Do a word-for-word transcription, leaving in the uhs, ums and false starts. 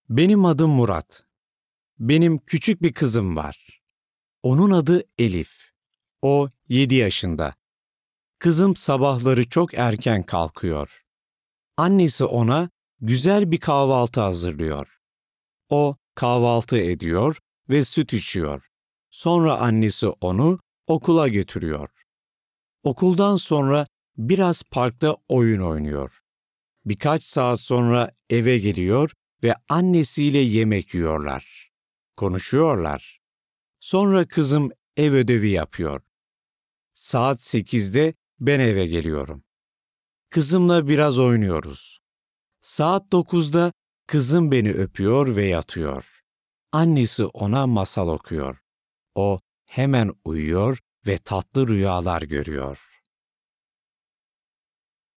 Benim adım Murat. Benim küçük bir kızım var. Onun adı Elif. O yedi yaşında. Kızım sabahları çok erken kalkıyor. Annesi ona güzel bir kahvaltı hazırlıyor. O kahvaltı ediyor ve süt içiyor. Sonra annesi onu okula götürüyor. Okuldan sonra biraz parkta oyun oynuyor. Birkaç saat sonra eve geliyor ve annesiyle yemek yiyorlar. Konuşuyorlar. Sonra kızım ev ödevi yapıyor. Saat sekizde ben eve geliyorum. Kızımla biraz oynuyoruz. Saat dokuzda kızım beni öpüyor ve yatıyor. Annesi ona masal okuyor. O hemen uyuyor ve tatlı rüyalar görüyor.